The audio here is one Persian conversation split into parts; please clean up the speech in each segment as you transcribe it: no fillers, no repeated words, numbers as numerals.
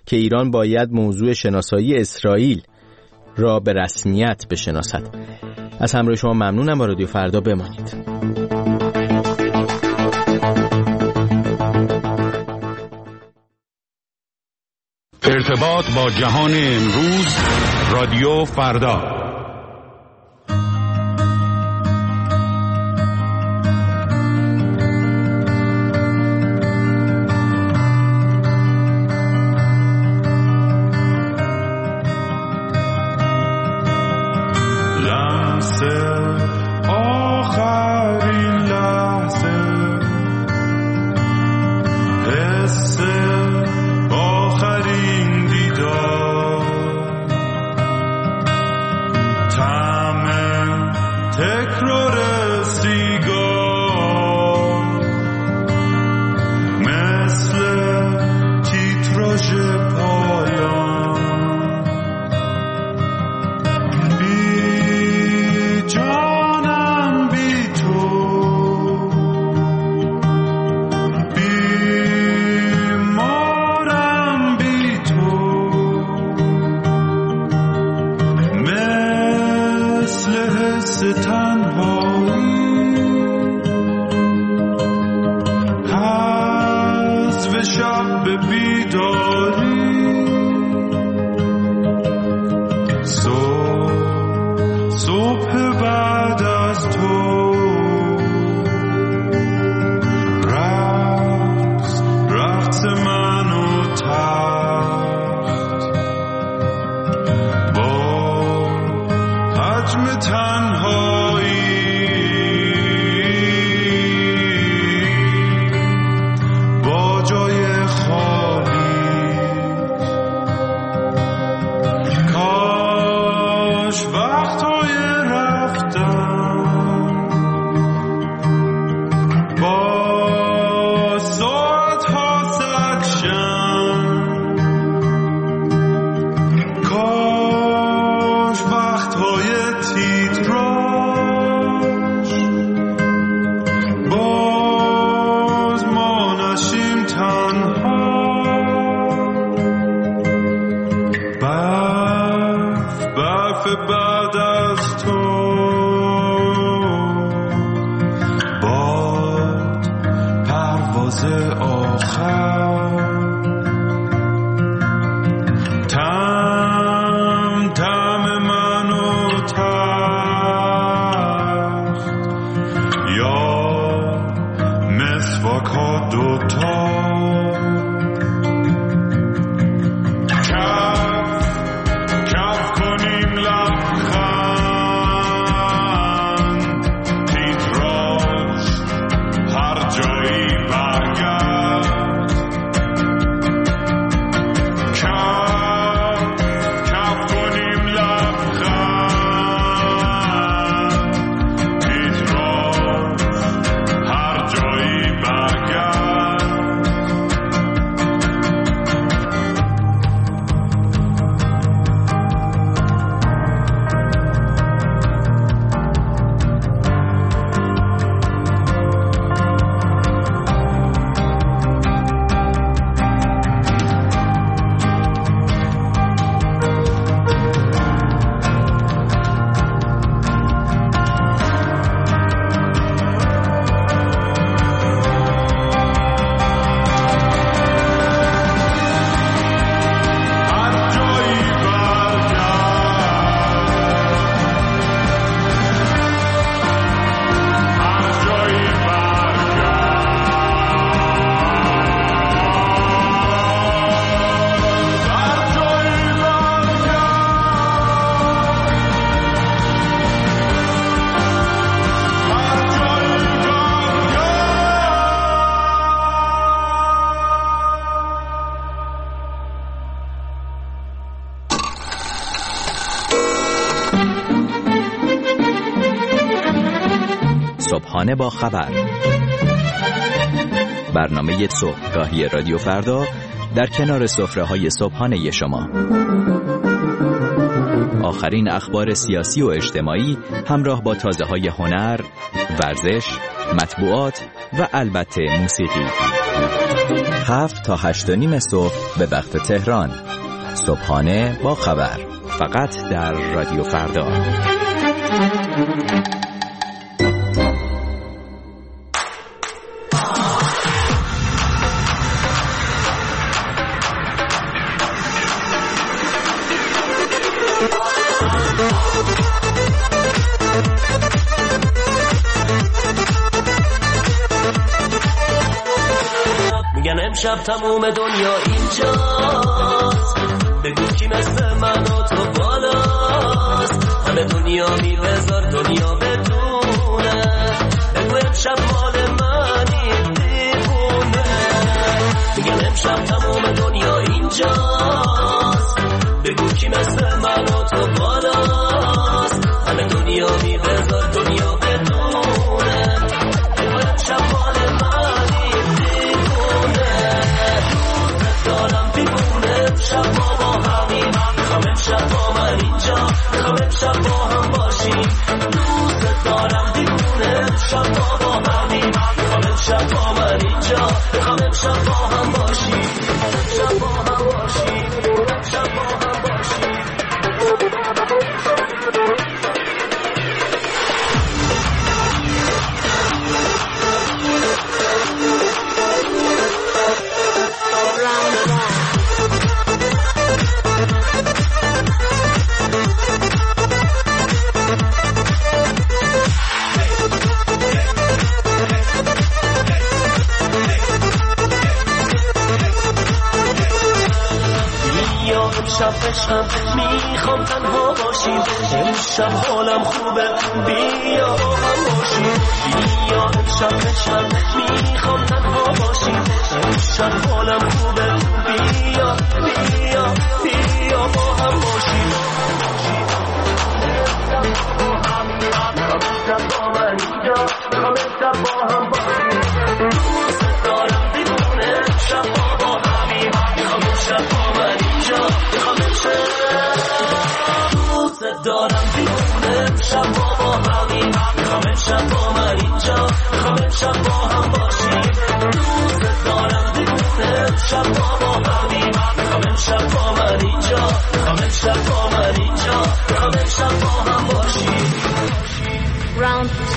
که ایران باید موضوع شناسایی اسرائیل را به رسمیت بشناسد. از همراه شما ممنونم. با رادیو فردا بمانید. ارتباط با جهان امروز، رادیو فردا. صبحانه با خبر، برنامه صبحگاهی رادیو فردا در کنار سفره‌های صبحانه شما. آخرین اخبار سیاسی و اجتماعی همراه با تازه‌های هنر، ورزش، مطبوعات و البته موسیقی. 7 تا 8:30 صبح به وقت تهران. صبحانه با خبر. فقط در رادیو فردا. میگن امشب تموم دنیا اینجاست، بگو کی مثل من و تو بالاست، همه دنیا بذار دنیا بدونه، بگو امشب مال منی دیوونه. میگن امشب تموم دنیا اینجاست، بگو کی مثل من و تو بالاست، همه دنیا بذار دنیا بدونه، بگو امشب مال منی دیوونه. دارم دیوونه امشب ما با همیم، میخوام امشب با من اینجا، میخوام امشب با هم باشیم. دوست دارم دیوونه امشب ما با همیم، میخوام امشب با من اینجا، میخوام امشب با هم باشیم، امشب با هم باشیم، امشب با هم باشیم. امشب عشقم میخوام تنها باشیم، امشب حالم خوبه بیا با هم باشیم. بیا امشب عشقم میخوام تنها باشیم، امشب حالم خوبه بیا بیا بیا با هم باشیم. امشب با من اینجا، امشب با هم باشیم. دوست دارم دیوونه امشب با همیم، امشب با من اینجا، دوست دارم دیوونه امشب با همیم، میخوام امشب با من اینجا، میخوام امشب با هم باشیم. دوست دارم دیوونه امشب با همیم، میخوام امشب با من اینجا، میخوام امشب با من اینجا، میخوام امشب با هم باشیم. Round 2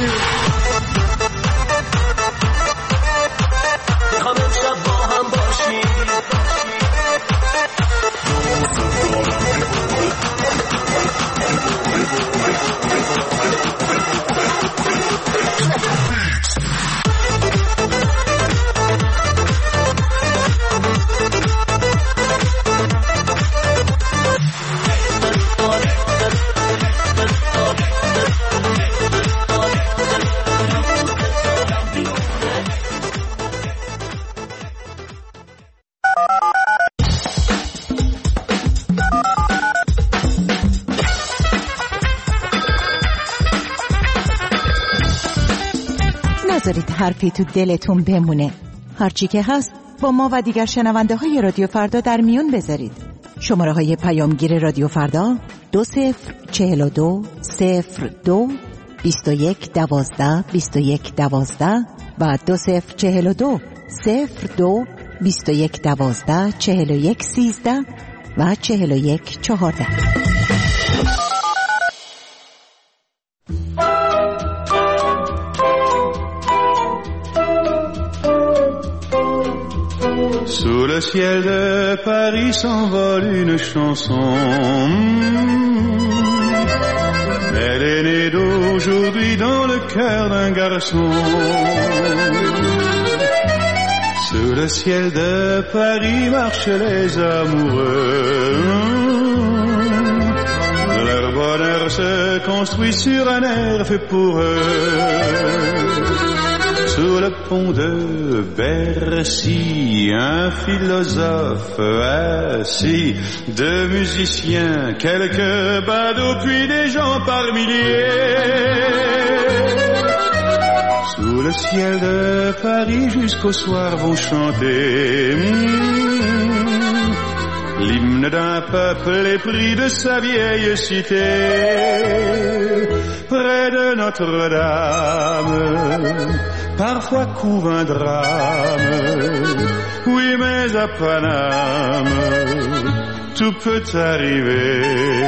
میخوام امشب با هم باشیم. نذارید حرفی تو دلتون بمونه. هرچی که هست با ما و دیگر شنونده های رادیو فردا در میون بذارید. شماره های پیامگیر رادیو فردا 2042 02 21 12 21 12 و 2042 02 21 12 41 13 و 41 14. Sous le ciel de Paris s'envole une chanson. Elle est née d'aujourd'hui dans le cœur d'un garçon. Sous le ciel de Paris marchent les amoureux. Leur bonheur se construit sur un air fait pour eux. Sous le pont de Bercy, un philosophe assis, deux musiciens, quelques badauds, puis des gens par milliers. Sous le ciel de Paris jusqu'au soir vont chanter l'hymne d'un peuple épris de sa vieille cité. Près de Notre-Dame, parfois couve un drame. Oui, mais à Paname, tout peut arriver.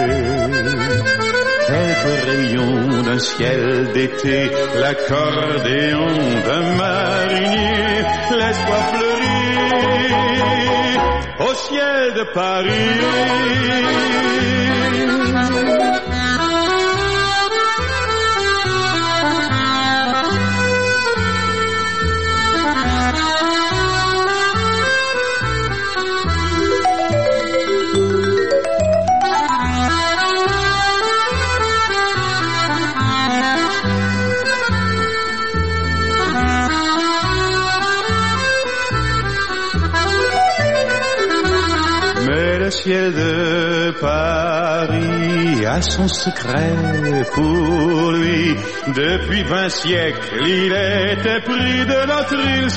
Quelques rayons d'un ciel d'été, l'accordéon d'un marinier, l'espoir fleurit au ciel de Paris. Le ciel de Paris a son secret pour lui. Depuis 20 siècles, il était pris de notre île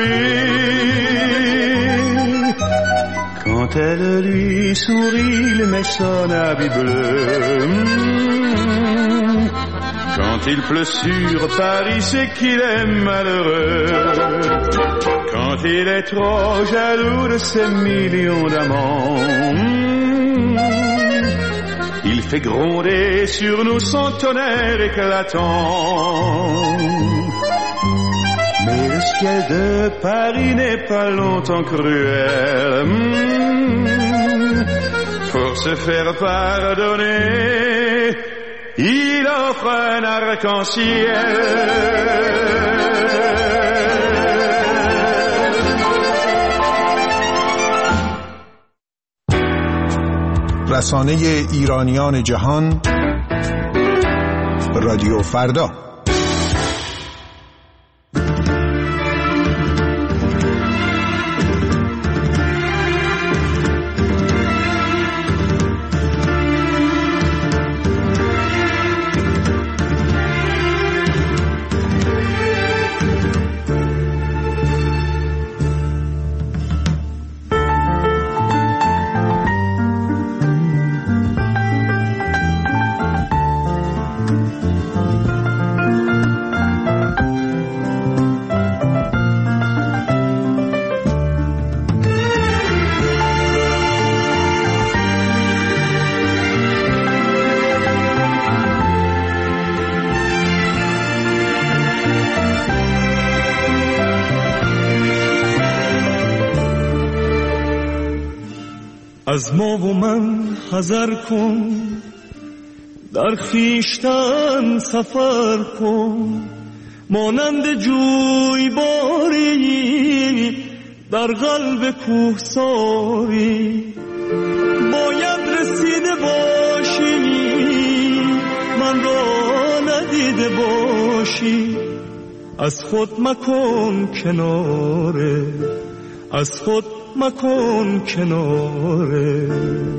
Saint-Louis. Quand elle lui sourit, il met son habit bleu. Quand il pleut sur Paris, c'est qu'il est malheureux. Quand il est trop jaloux de ses millions d'amants, il fait gronder sur nous son tonnerre éclatant. Mais le ciel de Paris n'est pas longtemps cruel. Pour se faire pardonner, il offre un arc-en-ciel. رسانه ایرانیان جهان، رادیو فردا. از ما و من حذر کن، در خویشتن سفر کن، مانند جویباری در قلب کوهساری. باید رسیده باشی، من را ندیده باشی. از خود مکن کناره، از خود مکن کناره.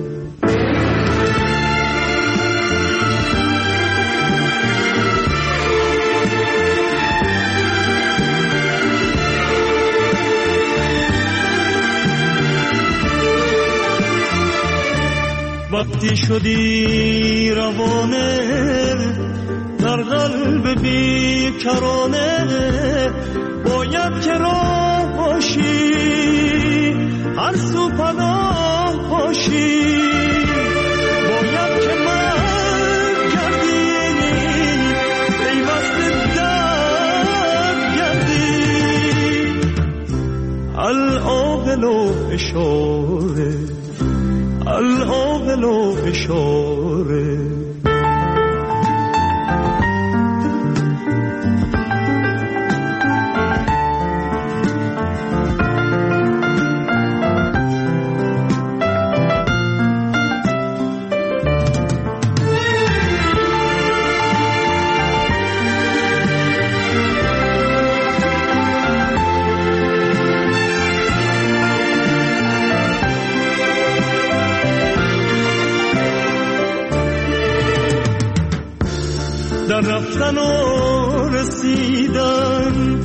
وقتی شدی روانه در قلب بیکرانه، باید که راه باشی، هر سو پناه باشی. باید که من گردی، پیوست درد گردی. العاقل و اشاره، العاقل و اشاره. در رفتن و رسیدن،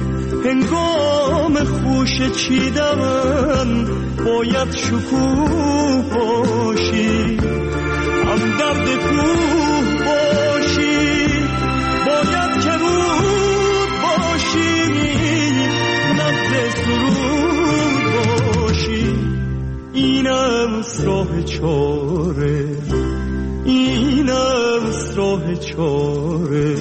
هنگام خوش چیدن، باید شکوه راه چاره، این است راه چاره.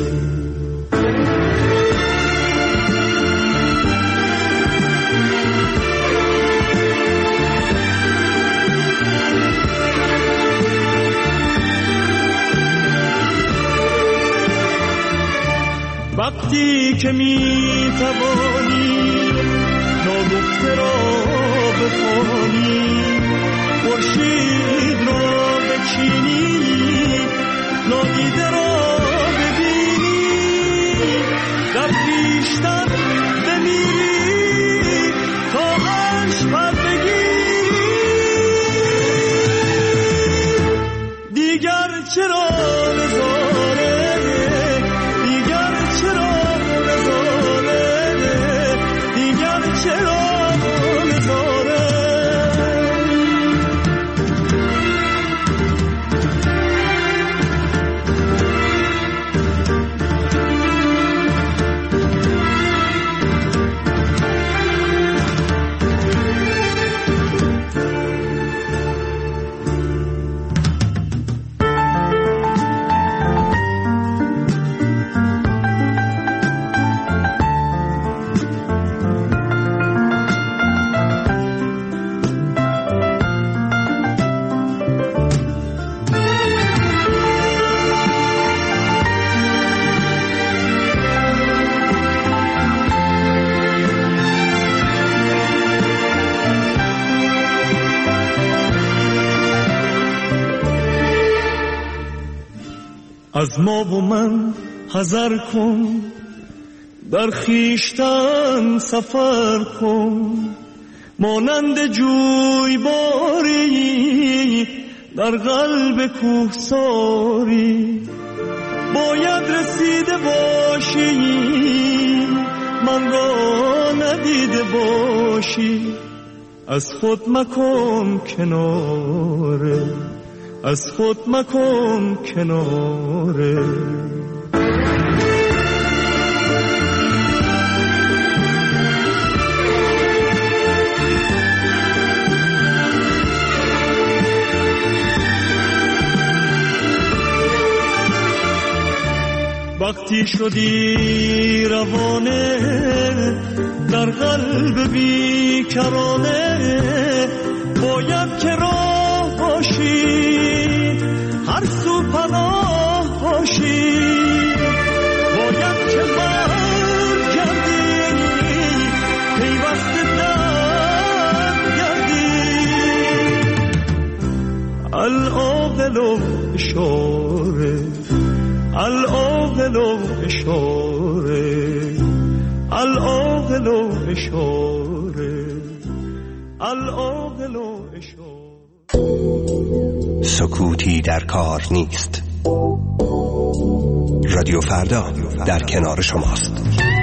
وقتی که می توانی ناگفته را بخوانی، خورشید را بچینی، نادیده را ببینی، در پیشتر بمیری تا عرش پر بگیری، دیگر چرا نزاره، از ما و من حذر کن، در خیشتن سفر کن، مانند جویباری در قلب کوهساری، باید رسیده باشی من را ندیده باشی، از خود مکن کناره، از خود مکن کناره. وقتی شدی روانه در قلب بیکرانه، باید که راه باشی هر سو پناه باشی، باید که برگردی پیوسته در گردی، العاقل اشاره، العاقل اشاره، العاقل اشاره، العاقل اشاره. سکوتی در کار نیست. رادیو فردا در کنار شماست.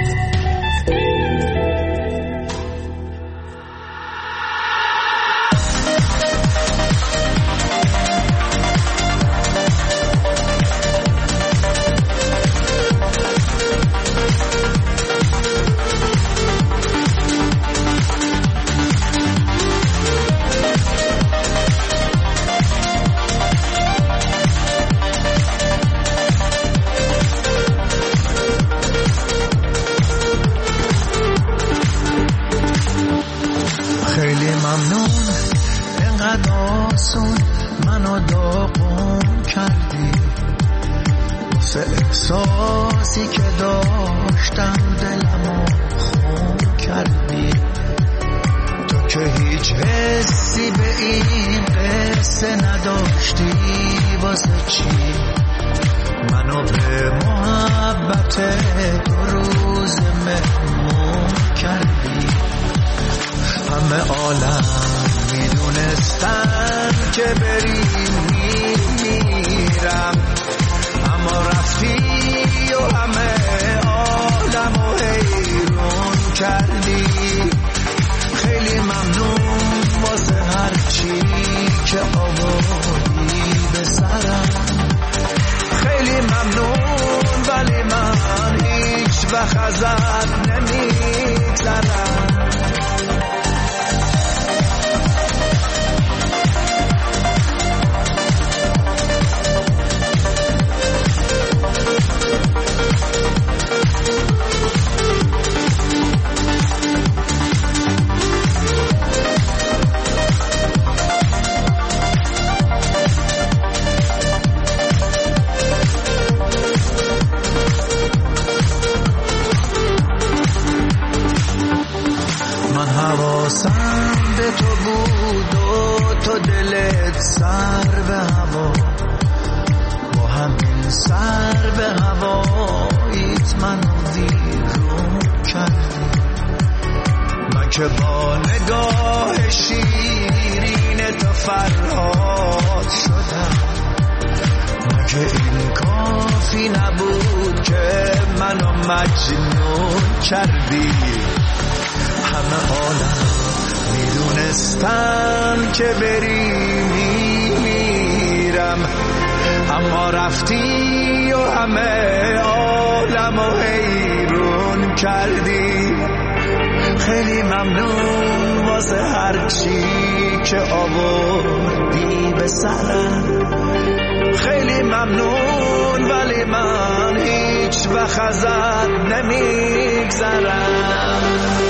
احساسی که داشتم دلمو خون کردی، تو که هیچ حسی به این قصه نداشتی، واسه چی منو به محبت دو روز مهمون کردی؟ همه عالم میدونستن که بری میرم، اما رفتی و همه عالمو حیرون کردی. خیلی ممنون واسه هر چی که آوردی به سرم، خیلی ممنون ولی من هیچ وقت ازت نمیگذرم. خودت سر به هوا، با همین سر به هواییت من ویرون کردی. من که با نگاه شیرین تو فرهاد شدم، مگه این کافی نبود که منو مجنون کردی. همه عالم میدونستم که بری میمیرم، اما رفتی و همه عالمو حیرون کردی. خیلی ممنون واسه هرچی که آوردی به سرم، خیلی ممنون ولی من هیچ وقت ازت نمیگذرم.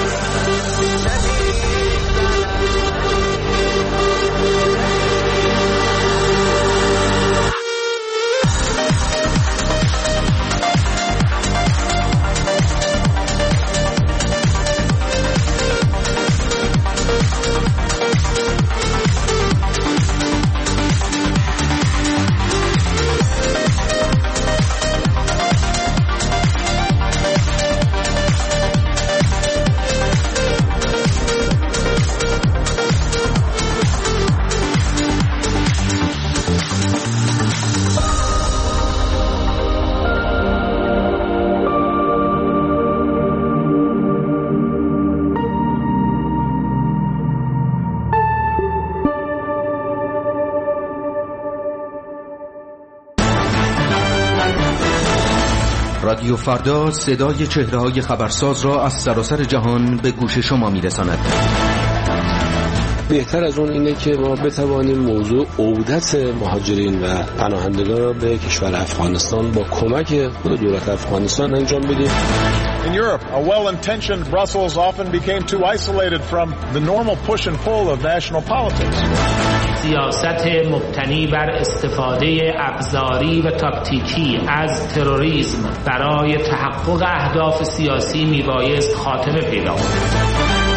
رادیو فردا صدای چهره‌های خبرساز را از سراسر جهان به گوش شما می‌رساند. بهتر از اون اینه که ما بتوانیم موضوع عودت مهاجرین و پناهندگان را به کشور افغانستان با کمک خود دولت افغانستان انجام بدیم. In Europe, a well-intentioned Brussels often became too isolated from the normal push and pull of national politics. سیاست مبتنی بر استفاده ابزاری و تاکتیکی از تروریسم برای تحقق اهداف سیاسی میبایست خاتمه پیدا کند.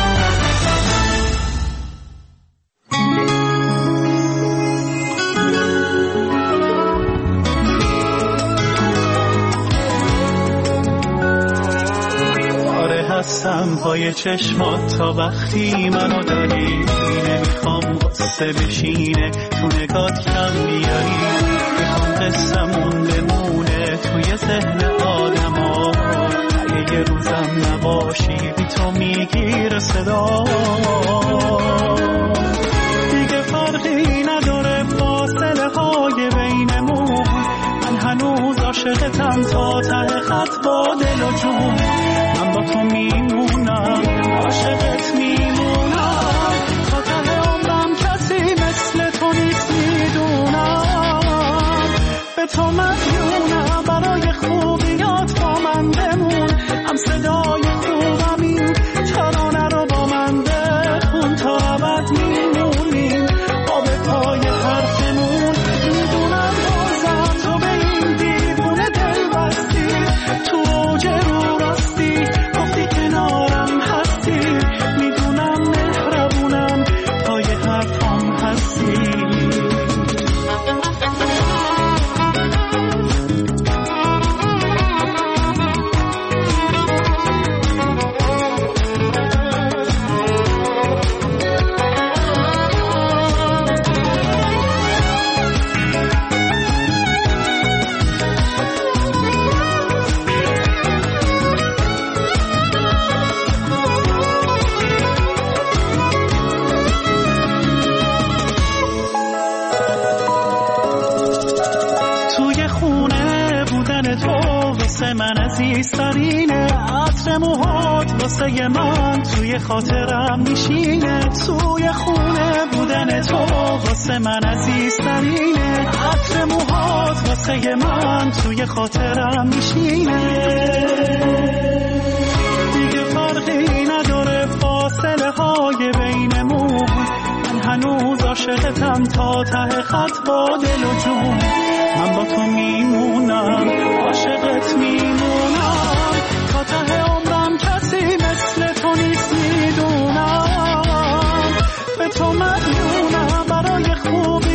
هستم پای چشمات تا وقتی منو داری، نمیخوام قصه بشینه تو نگات کم بیاری، میخوام قصه‌مون بمونه توی ذهن آدما، اگه یه روزم نباشی بی تو میگیره صدا، دیگه فرقی نداره فاصله های بینمون، من هنوز عاشقتم تا ته خط با دل و جون، من با تو میمونم عاشقت میمونم، تا ته عمرم کسی مثل تو نیست میدونم، به تو مدیونم برای خوبیات با من بمون، هم صدای خوبم این ترانه رو با من بخون، تا ابد میمونیم آب پای حرفمون، میدونم بازم تو به این دیوونه دل بستی، تو اوج رو راستی گفتی کنارم هستی، میدونم مهربونم پای حرفام هستی. من عزیزترینه، عطر موهات واسه من توی خاطرم میشینه، توی خونه بودن تو واسه من عزیزترینه، عطر موهات واسه من توی خاطرم میشینه، دیگه فرقی نداره فاصله های بینمون، من هنوز عاشقتم تا ته خط با دل و جون، من با تو میمونم عاشقت میمونم، تا ته عمرم کسی مثل تو نیست میدونم، به تو مدیونم برای خوبی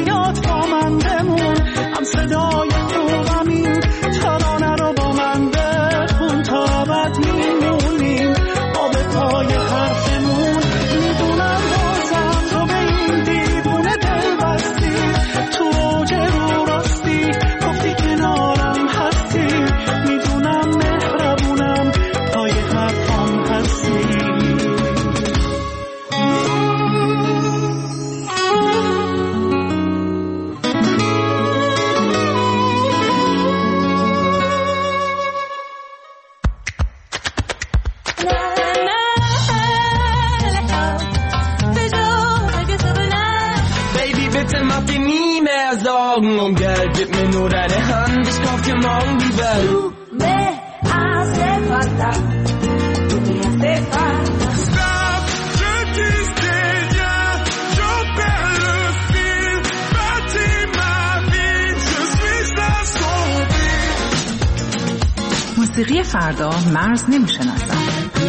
macht die nie mehr Sorgen um Geld. Gib mir nur deine Hand, ich kauf dir morgen die Welt. Du me hace falta, du me hace falta. Stop, je dis rien, je perds le fil. Bâtis ma vie, je suis ta sombrie. موسیقی فردا مرز نمیشناسد.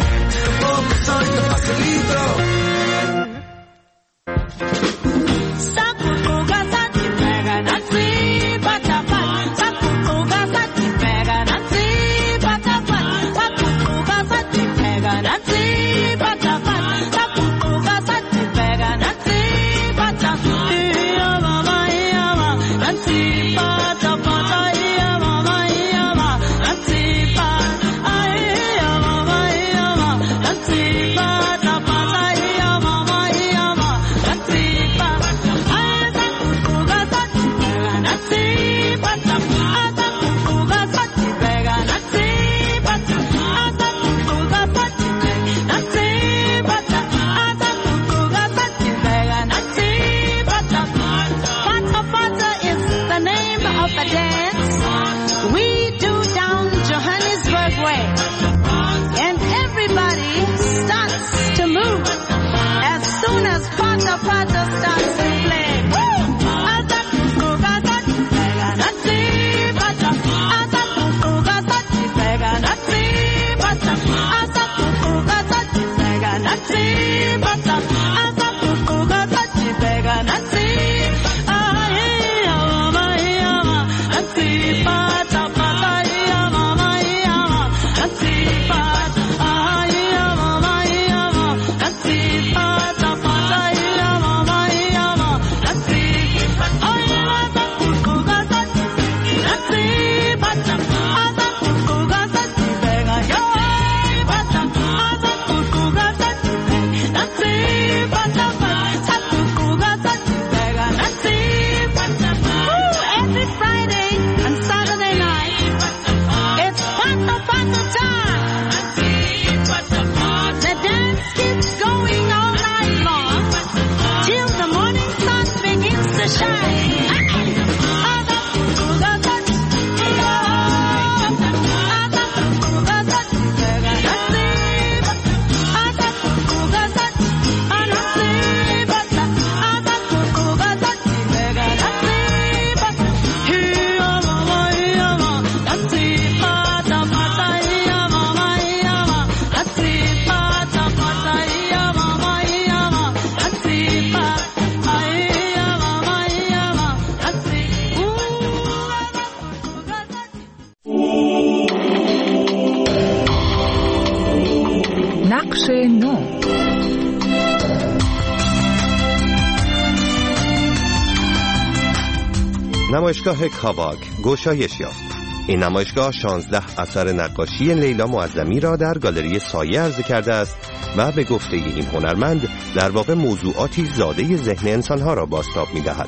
نمایشگاه کاواک گشایش یافت. این نمایشگاه 16 اثر نقاشی لیلا معظمی را در گالری سایه عرضه کرده است و به گفته این هنرمند در واقع موضوعاتی زاده ذهن انسانها را بازتاب می‌دهد.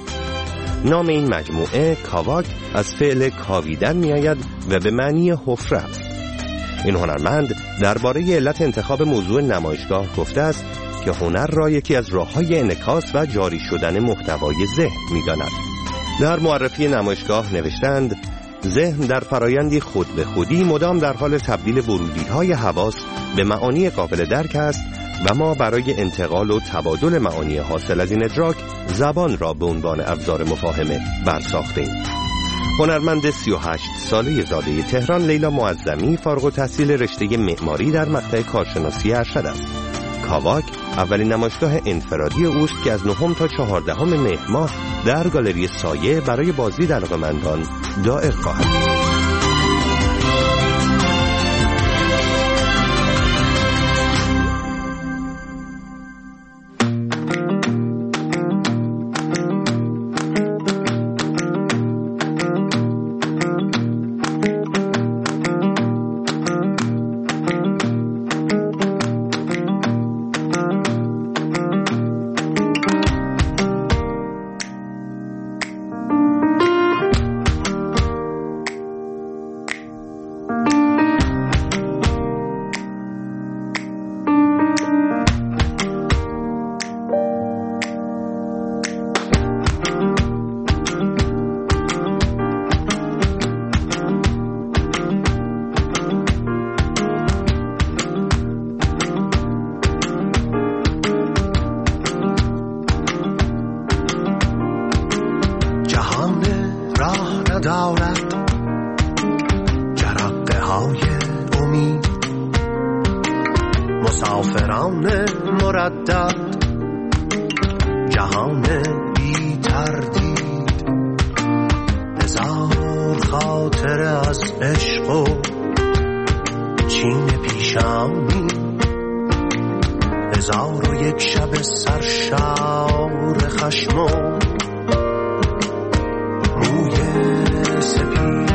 نام این مجموعه کاواک از فعل کاویدن می‌آید و به معنی حفره است. این هنرمند درباره علت انتخاب موضوع نمایشگاه گفته است که هنر را یکی از راه‌های انعکاس و جاری شدن محتوای ذهن می‌داند. در معرفی نمایشگاه نوشتند ذهن در فرایندی خود به خودی مدام در حال تبدیل ورودی‌های حواس به معانی قابل درک است و ما برای انتقال و تبادل معانی حاصل از این ادراک زبان را به عنوان ابزار مفاهمه برساخته‌ایم. هنرمند 38 ساله زاده تهران لیلا معظمی فارغ التحصیل رشته معماری در مقطع کارشناسی ارشد است. کاواک اولین نمایشگاه انفرادی اوست که از 9 تا 14 مهر ماه در گالری سایه برای بازدید علاقه‌مندان دایر خواهد بود. ندارد جرقه های امید، مسافران مردد جهان بی تردید، هزار خاطره از عشق و چین پیشانی، 1001 شب سرشار خشم و موی سپید.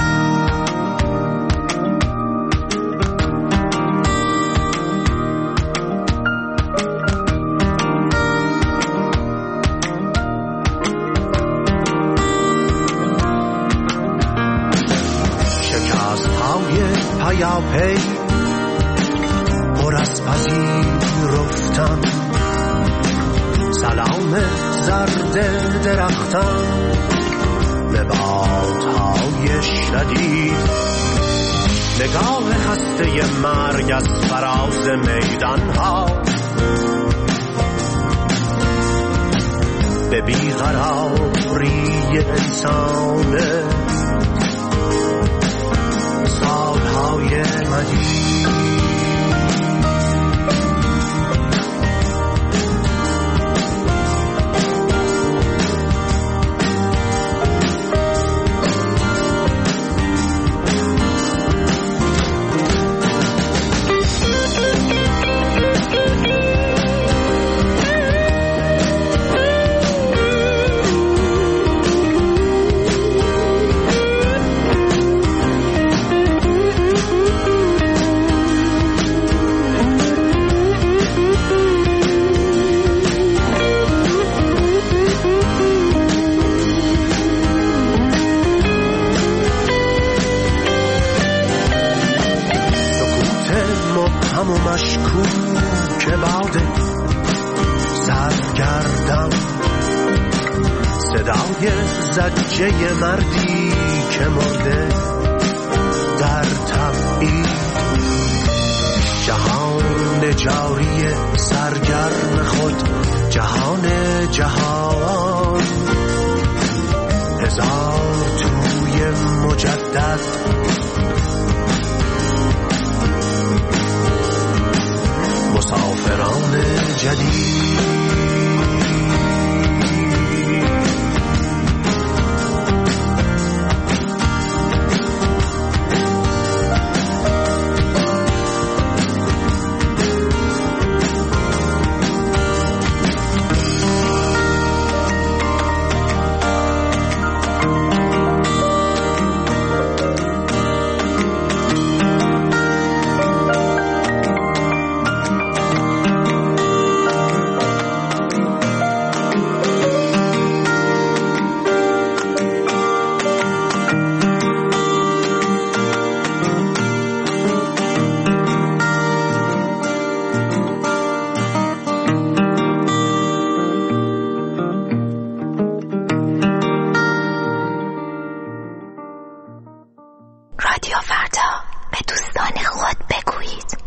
پیاپی پر از پذیرفتن، سلام زرد درختان به بادهای شدید، نگاه خسته مرگ از فراز میدانها به بیقراری انسان سالهای مدید. مشکوک باده سرگردم، صدای زجه مردی که مرده در تبعید، جهان جاری سرگرم خود، جهان جهان، هزار توی مجدد، مسافران جدید. رادیو فردا، به دوستان خود بگویید.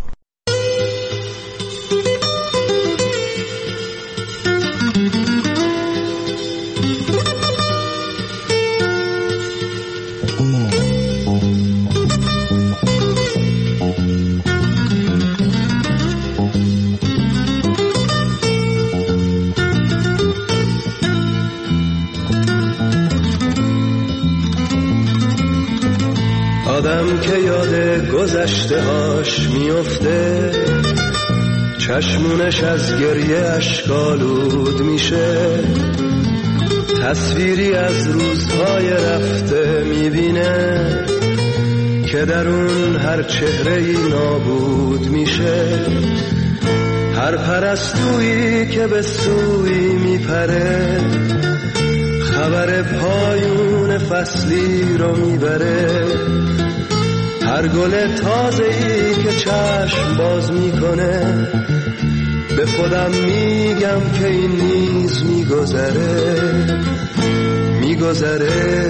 آدم که یاد گذشته هاش میفته، چشمونش از گریه اشکالود میشه، تصویری از روزهای رفته میبینه که در اون هر چهره‌ای نابود میشه، هر پرستویی که به سوی میپره، خبر پایون فصلی رو میبره، هر گل تازه‌ای که چشم باز میکنه، به خودم میگم که این نیز میگذره، میگذره،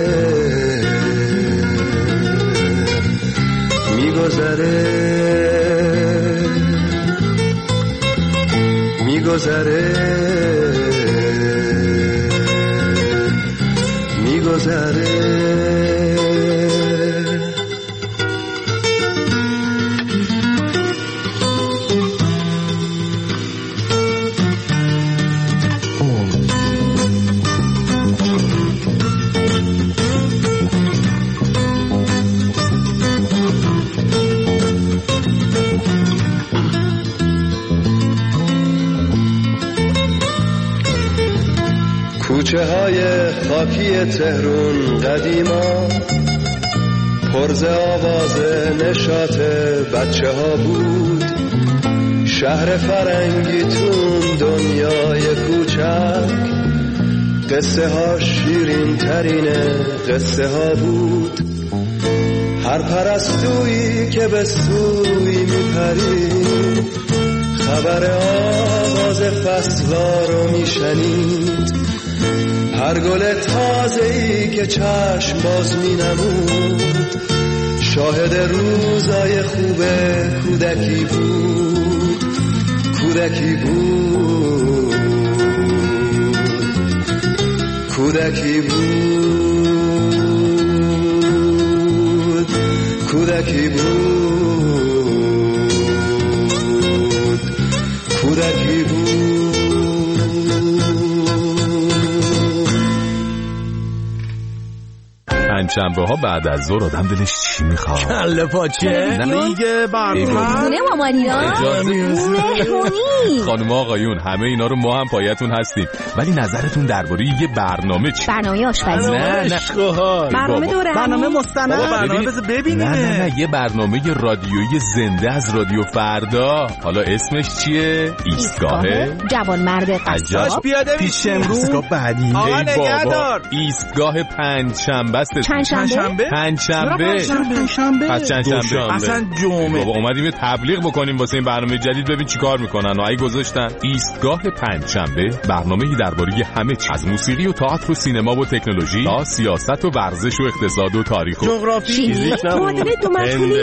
میگذره، میگذره، میگذره. خاکی تهرون قدیما پرز آواز نشاط بچه ها بود. شهر فرنگیتون دنیای کوچک قصه ها شیرین ترین قصه ها بود. هر پرستویی که به سوی میپرید خبر آواز فصلا رو میشنید. هر گل تازه‌ای که چشم باز مینمود شاهد روزای خوب کودکی بود. کودکی بود، کودکی بود، کودکی بود، کودکی بود. پنجشنبه ها بعد از ظهر آدم دلش چی میخواد؟ کله پاچه دیگه برنامه مامانیان مهمونی. خانم آقایون همه اینا رو ما هم پایتون هستیم، ولی نظرتون درباره یه برنامه چی؟ برنامه آشپزی؟ نه برنامه دورمی؟ برنامه مستند؟ برنامه بذار ببینیم. نه یه برنامه رادیویی زنده از رادیو فردا. حالا اسمش چیه؟ ایستگاه جوانمرد قصاب. پیاده پیش امروز ایستگاه بعدی. آقا نگهدار. ایستگاه پنجشنبه است. پنجشنبه؟ پنجشنبه. پس چندشنبه. اصلا جمعه. بابا اومدیم تبلیغ بکنیم واسه این برنامه جدید، ببین چیکار میکنن. اگه گذاشتن ایستگاه پنجشنبه، برنامه‌ای درباره همه چیز، از موسیقی و تئاتر و سینما و تکنولوژی تا سیاست و ورزش و اقتصاد و تاریخ و جغرافی، معادله دو مسئولی،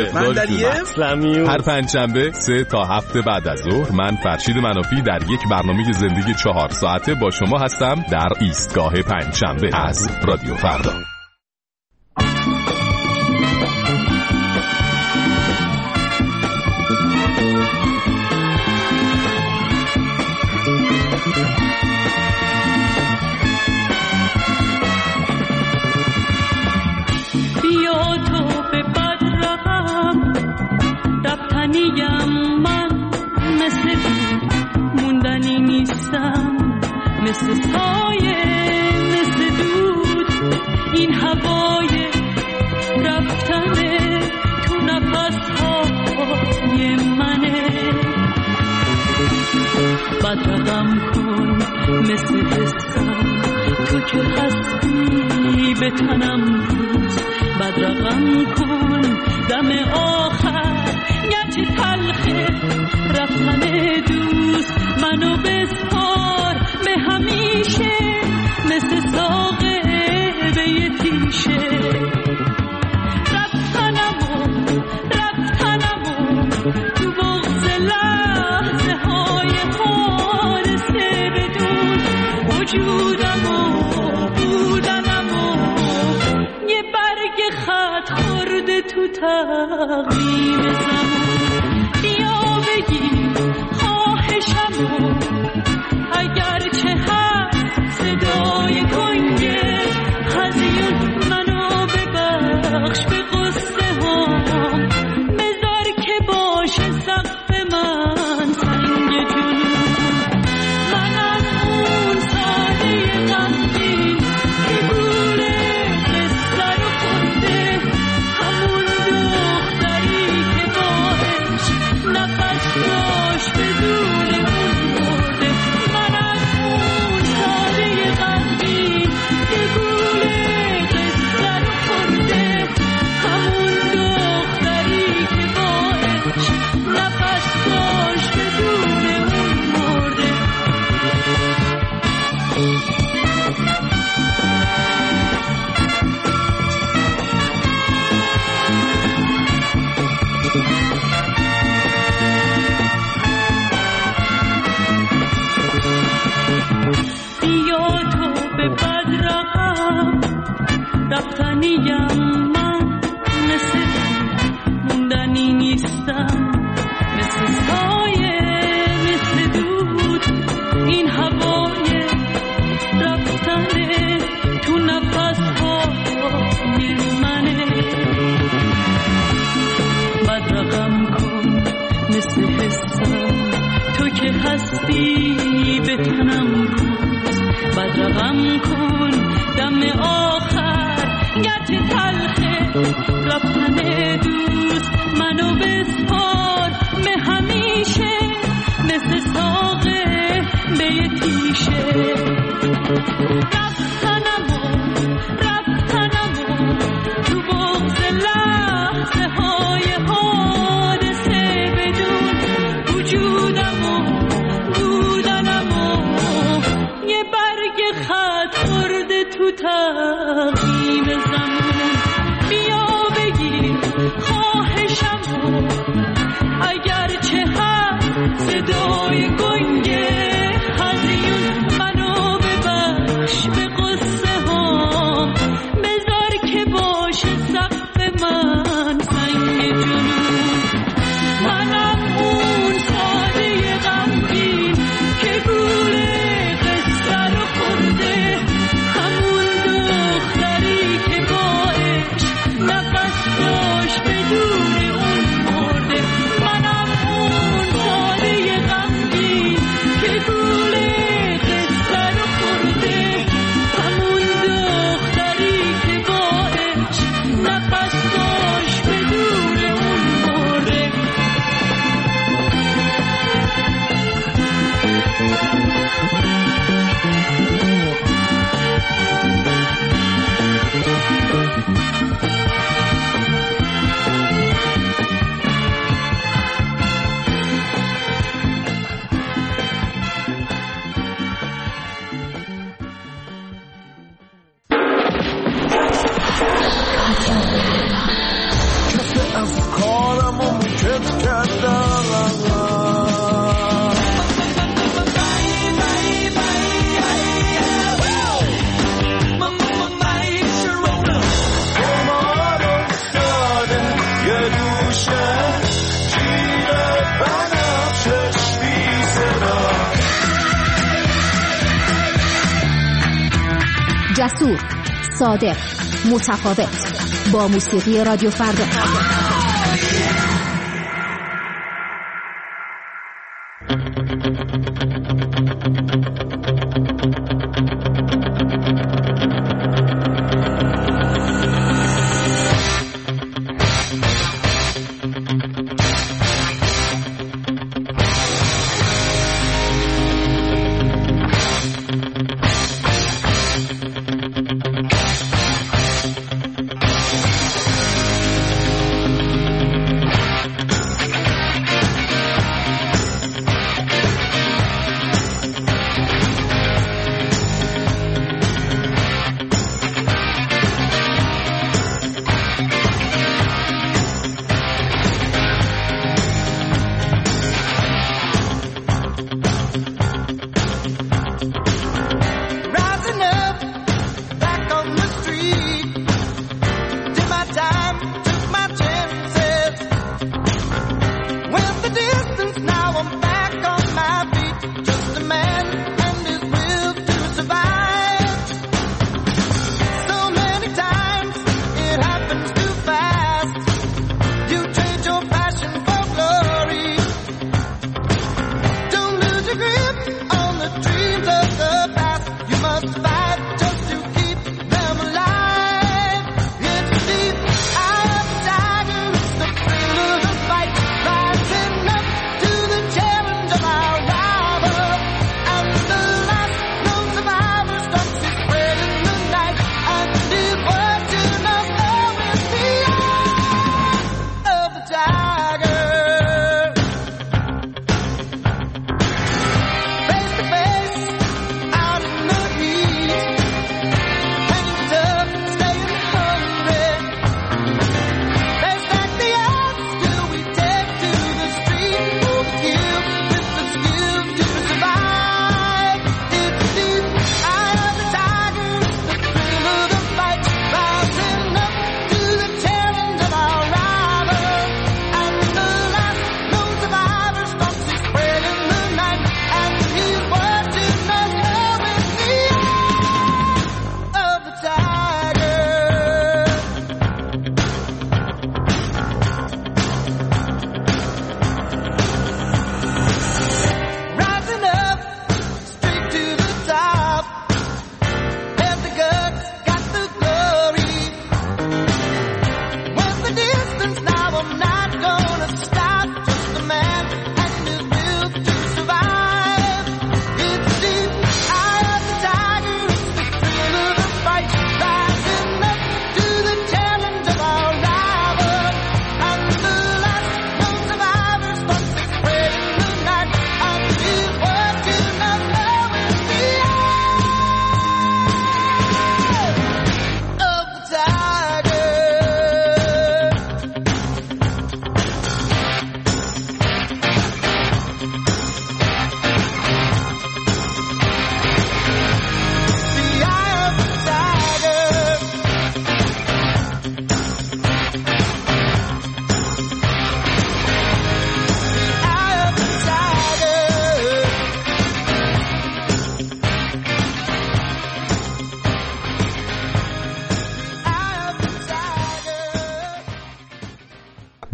هر پنجشنبه 3 تا 7 بعد از ظهر من فرشید منافی در یک برنامه زندگی 4 ساعته با شما هستم در ایستگاه پنجشنبه از رادیو فردا. مثل سایه مثل دود این هوای رفتنه تو نفسهای منه. بدرقم کن مثل حسم تو که هستی به تنم روز. بدرقم کن دم آخر گرچه تلخه رفتن دوست. منو بسپار به همیشه مثل ساقه به یه تیشه. رفتنمو تو بغض لحظه های خالصه بدون وجودمو بودنمو یه برگ خط خورده تو تقویم زمان. بیا بگی خواهشمو اگر چه هست صدای کنگه هزیون منو ببخش به قصه هم. بذار که باشه سقف من سنگ جنون. من از اون ساده غمگین که گوله قصه رو خونده، همون دختری که باهش نفس داشت بدون اون مرده. من از اون ساده غمگین که گوله قصه رو خونده، همون دختری که باهش نفس داشت بدون اون مرده. بیا تو به بدرقم رفتنیم من مثل موندنی نیستم. مثل سایه مثل دود این هوای رفتنه تو نفس های منه. بدرقم کن مثل حسم تو که هستی به تنم روز. بدرقم کن دوست منو بسپار به همیشه مثل ساقه به یه تیشه رفتنمو تو بغض لحظه های حادثه بدون وجودمو بودنمو یه برگ خط خورده تو تقویم زمان بیا بگیر خواهشمو اگرچه هم صدای گنگه هزیون منو ببخش به قصه هام بذار که باشه سقف من سنگ جنون منم اون ساده غمگین که گوله قصه رو خورده همون دختری که با عشق نفس داشت بدون اون مرده منم اون ساده غمگین که گوله قصه رو خورده همون دختری که با عشق نفس داشت بدون اون مرده از کارم ممکن کردم کمار افتاده یه دوشه جیره بنفشش بی صدا جسور، صادق، متفاوت با موسیقی رادیو فردا.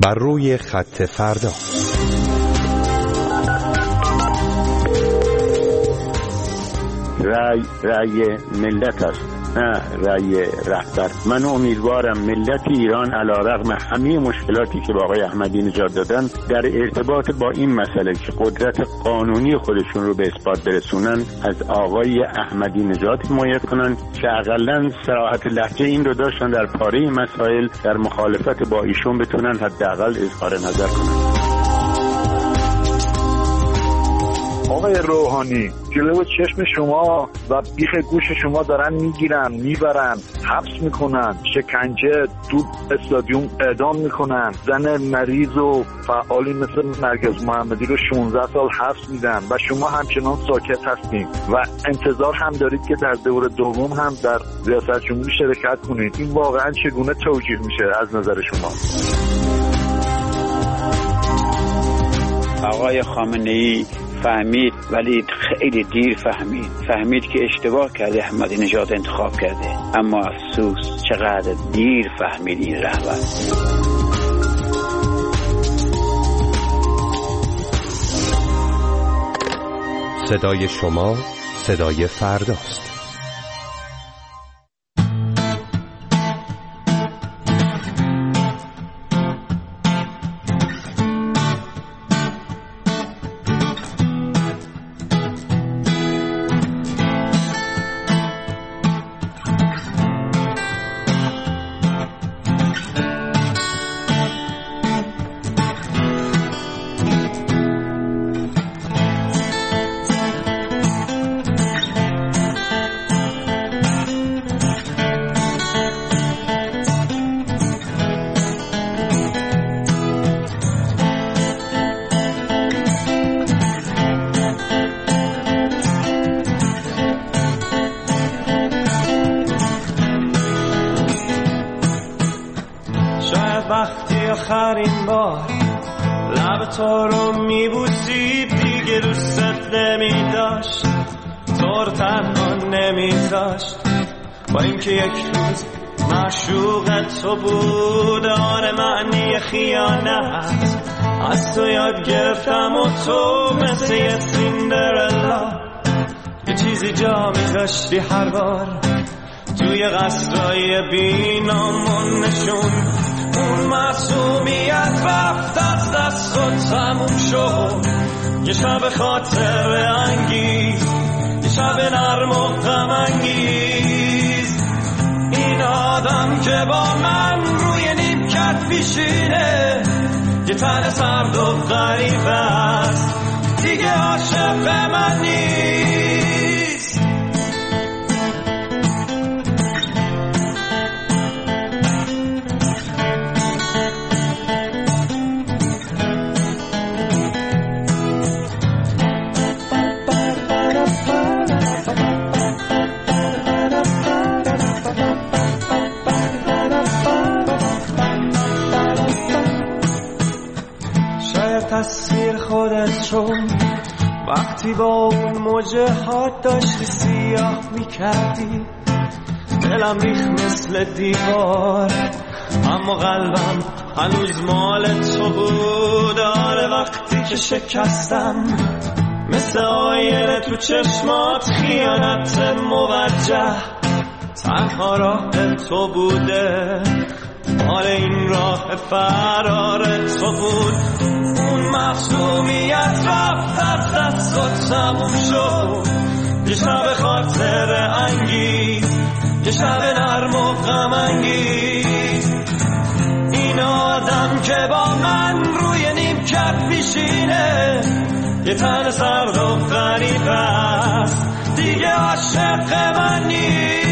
بر روی خط فردا. رأی ملت است، نه رأی رهبر. من امیدوارم ملت ایران علیرغم همه مشکلاتی که با آقای احمدی نژاد دادن در ارتباط با این مسئله که قدرت قانونی خودشون رو به اثبات برسونن از آقای احمدی نژاد حمایت کنن که حداقل صراحت لهجه این رو داشتن در پاره مسائل در مخالفت با ایشون بتونن حداقل اظهار نظر کنن. آقای روحانی جلو چشم شما و بیخ گوش شما دارن میگیرن میبرن حبس میکنن، شکنجه تو استادیوم اعدام میکنن، زن مریض و فعالی مثل مرکز محمدی رو 16 سال حبس میدن و شما همچنان ساکت هستین و انتظار هم دارید که در دور دوم هم در ریاست جمهوری شرکت کنید. این واقعا چگونه توجیه میشه از نظر شما؟ آقای خامنه‌ای فهمید ولی خیلی دیر فهمید که اشتباه کرده، احمدی نژاد انتخاب کرده، اما افسوس چقدر دیر فهمید این رهبر. صدای شما صدای فرداست. آخرین بار لب تو رو میبوسید، دیگه دوستت نمیداشت، تو رو تنها نمیذاشت، با اینکه یک روز معشوق تو بود. آره معنی خیانت از تو یاد گرفتم و تو مثل یه سیندرلا یه چیزی جا میذاشتی هر بار توی قصرهای بینامون نشون. اون معصومیت رفت از دست و تموم شد، یه شب خاطر انگیز، یه شب نرم و غم انگیز. این آدم که با من روی نیمکت پیشینه، یه تن سرد و غریب است، دیگه عاشق من نیست. تصویر خودت رو وقتی با اون موجه ها داشتی سیاه میکردی، دلم ریخ مثل دیوار، اما قلبم هنوز مال تو بود. آره وقتی که شکستم مثل آینه تو چشمات، خیانت موجه تنها راه تو بوده، مال این راه فرار تو بود. اون معصومیت رفت از دست و تموم شد، یه شب خاطر انگیز، یه شب نرم و غم انگیز. این آدم که با من روی نیمکت پیشینه، یه تن سرد و غریب است، دیگه عاشق من نیست.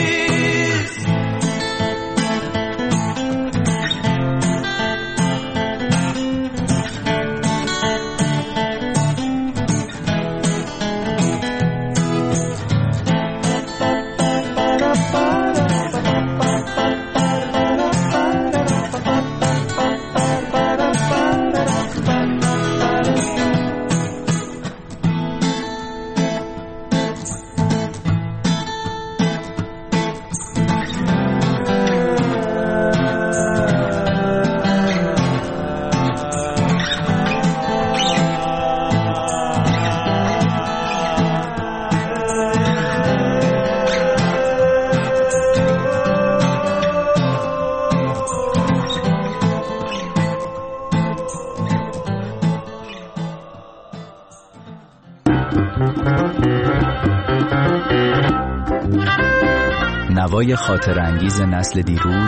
هوای خاطر انگیز نسل دیروز،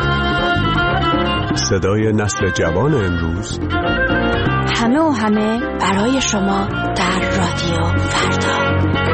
صدای نسل جوان امروز، همه و همه برای شما در رادیو فردا.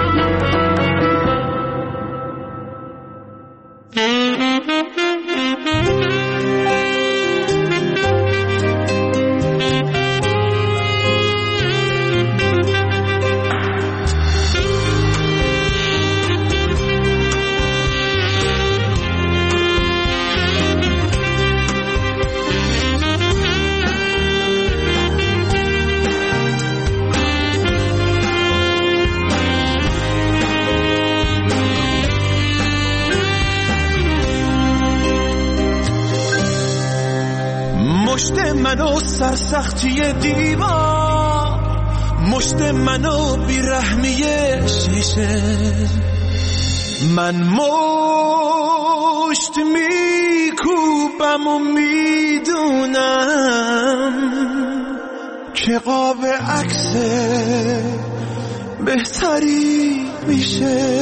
منو سرسختی دیوار، مشت منو بیرحمی شیشه، من مشت میکوبم و میدونم که قاب عکس بهتری میشه.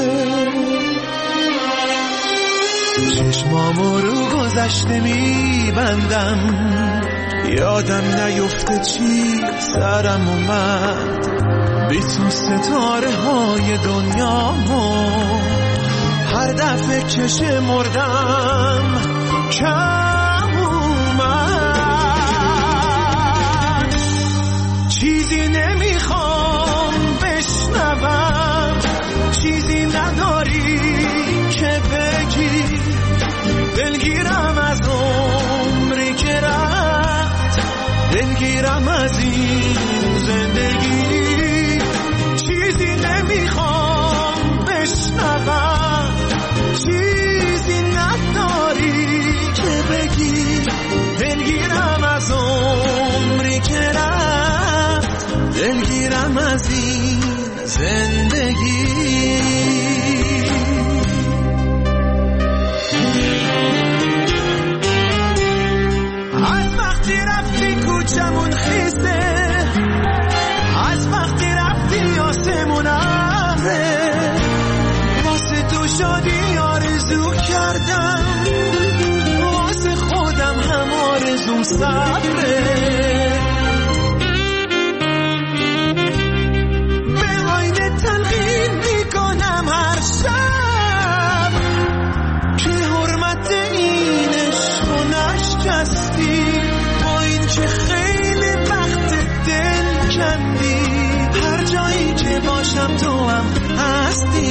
چشمامو رو گذشته میبندم، یادم نیفته چی سرم اومد، بی تو ستاره های دنیامو هر دفعه که شمردم کم اومد. چیزی نمیخوام بشنوم، چیزی نداری که بگی، دلگیرم از عمری که رفت، دلگیرم از این زندگی. چیزی نمیخوام بشنوم، چیزی نداری که بگی، دلگیرم از عمری که رفت، دلگیرم از این زندگی. کوچمون خیسته، از وقتی رفتی آسمون ابره، واسه تو شادی آرزو کردم، واسه خودم هم آرزوم صبره. به آینه تلقین میکنم هر شب که حرمت این عشق و نشکستی، که خیلی وقت دل کندی، هر جایی که باشم تو هم هستی.